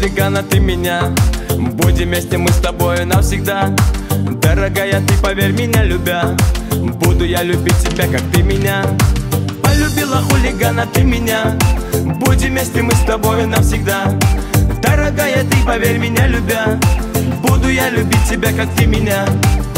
хулигана, ты меня. Будем вместе мы с тобой навсегда. Дорогая, ты поверь меня, любя, буду я любить тебя, как ты меня. Полюбила хулигана, ты меня. Будем вместе мы с тобой навсегда. Дорогая, ты поверь меня, любя, буду я любить тебя, как ты меня.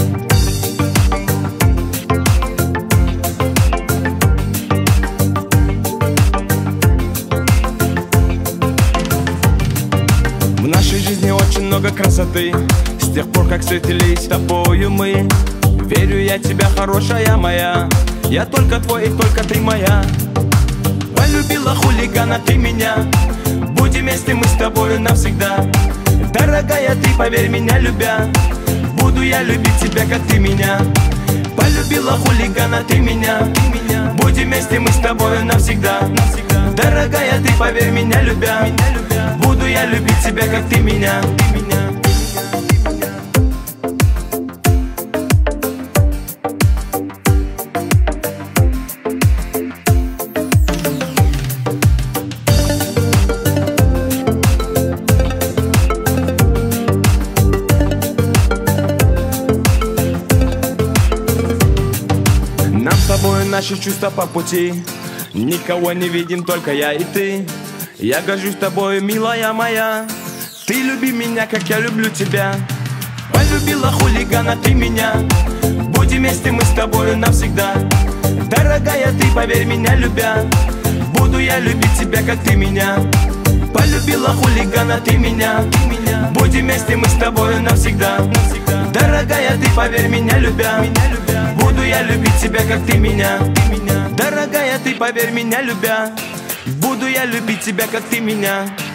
В нашей жизни очень много красоты, с тех пор, как встретились с тобою мы. Верю я тебя, хорошая моя, я только твой и только ты моя. Полюбила хулигана, ты меня. Будем вместе мы с тобою навсегда. Дорогая, ты поверь меня, любя, буду я любить тебя, как ты меня. Полюбила хулигана, ты меня. Будем вместе мы с тобою навсегда. Дорогая, ты поверь меня, любя, буду я любить тебя, как ты меня. Нам с тобой наши чувства по пути, никого не видим, только я и ты. Я горжусь тобой, милая моя, ты люби меня, как я люблю тебя. Полюбила хулигана, ты меня. Будем вместе мы с тобой навсегда. Дорогая, ты поверь меня, любя, буду я любить тебя, как ты меня. Полюбила хулигана, ты меня. Будем вместе мы с тобой навсегда. Дорогая, ты поверь меня, любя, буду я любить тебя, как ты меня. Дорогая, ты поверь меня, любя, буду я любить тебя, как ты меня.